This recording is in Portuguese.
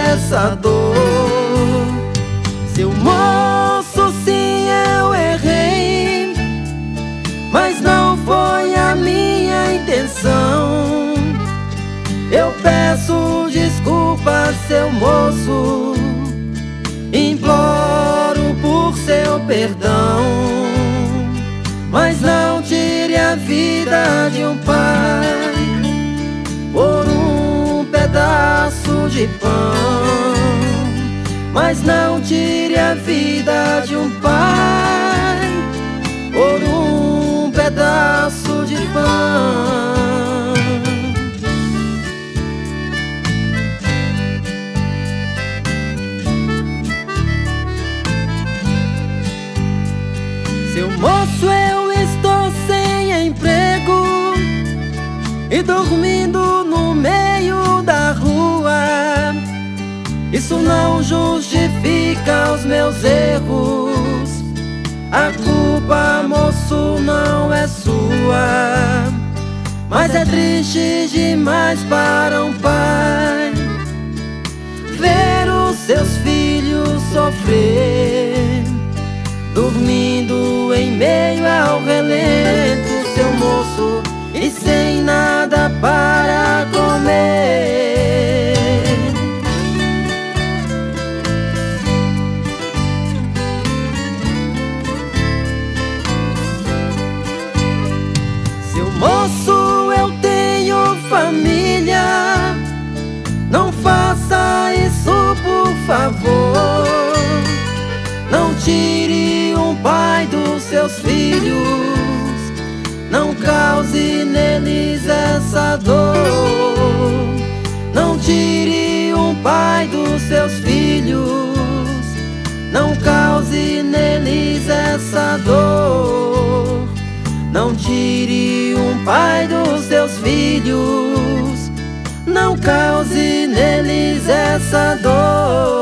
essa dor. Seu moço, sim, eu errei, mas não foi a minha intenção. Eu peço desculpa, seu moço, imploro por seu perdão. Mas não tire a vida de um pai por um pedaço de pão. Mas não tire a vida de um pai por um pedaço de pão. Seu moço, eu estou sem emprego e dormindo no meio da rua. Isso não justifica os meus erros. A culpa, moço, não é sua. Mas é triste demais para um pai ver os seus filhos sofrer, dormindo em meio ao relento, seu moço, e sem nada para comer. Seu moço, eu tenho família, não faça isso, por favor. Não tire um pai dos seus filhos, não cause neles essa dor. Não tire um pai dos seus filhos, não cause neles essa dor. Não tire um pai dos seus filhos, não cause neles essa dor.